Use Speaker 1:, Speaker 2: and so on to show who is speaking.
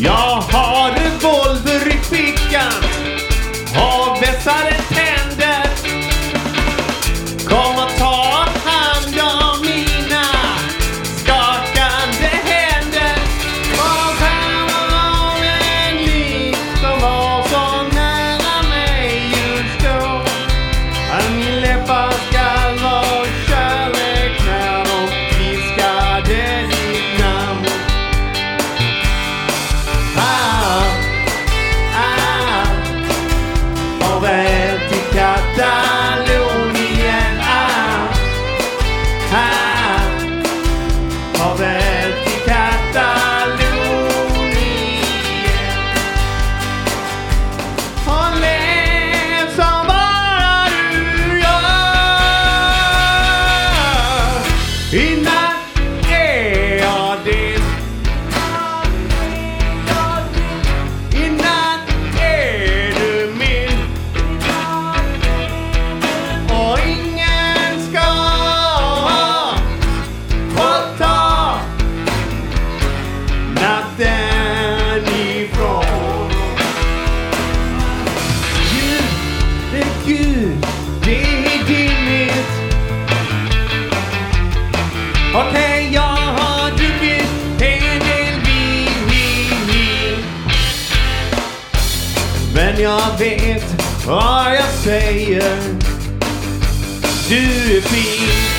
Speaker 1: Jag har revolver i fickan, har vässade tänder. Kom och ta hand om mina skakande händer. Var här en liv som var så nära mig just då. Min läppar skall vara kärlek när de viskade ditt namn. Farväl till Katalonien. Farväl till Katalonien. Och lev som bara du gör. I natt är jag din. I natt är du min. Och ingen ska få ta natten ifrån. Gud, det är dimmigt. Okej, jag har druckit en del vin. Men jag vet vad jag säger. Du är fin.